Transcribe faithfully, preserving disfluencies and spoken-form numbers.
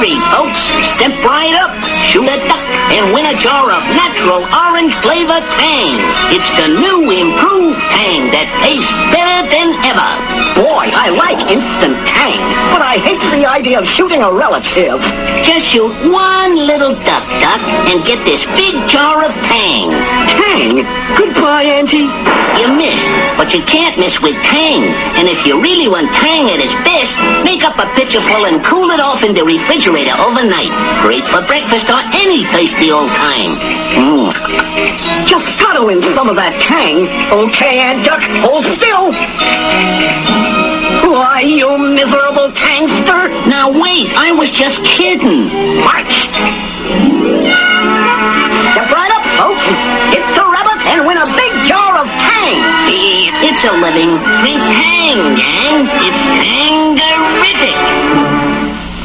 hurry, folks. Step right up, shoot a duck, and win a jar of natural orange flavor Tang. It's the new improved Tang that tastes better than ever. Boy, I like instant Tang, but I hate the idea of shooting a relative. Just shoot one little duck, Duck, and get this big jar of Tang. Tang? Goodbye, Auntie. You missed, but you can't miss with Tang. And if you really want Tang at its best, make up a pitcher full and cool it off in the refrigerator overnight. Great for breakfast or any tasty old time. Mmm. Just gotta win some of that Tang. Okay, Aunt Duck, hold still. Why, you miserable Tangster? Now wait, I was just kidding. March. Step right up, folks. Hit the rabbit and win a big jar of Tang. It's a living free Tang, gang. It's Tang-terrific.